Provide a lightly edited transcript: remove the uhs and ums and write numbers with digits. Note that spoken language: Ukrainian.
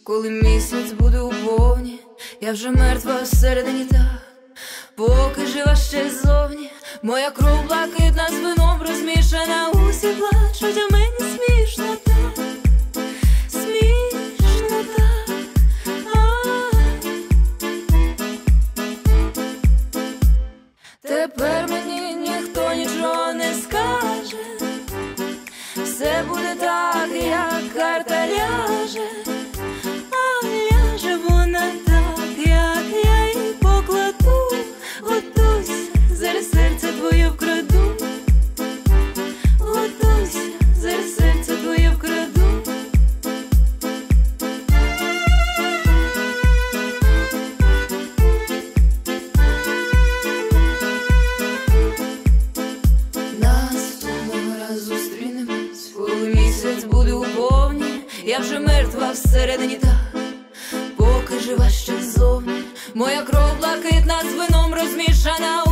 Коли місяць буде у повні, я вже мертва всередині так. Поки жива ще ззовні, моя кров блакитна з вином розмішана. Усі плачуть, а мені смішно так, смішно так. Тепер мені ніхто нічого не скаже. Все буде так, як карта ляже. А ляже вона так, як я її покладу. Готуйся, зараз серце твоє вкраду. Готуйся, зараз серце твоє вкраду. Наступного разу зустрінемось, коли місяць буде у повні. Я вже мертва всередині так, поки жива ще ззовні. Моя кров блакитна з вином розмішана.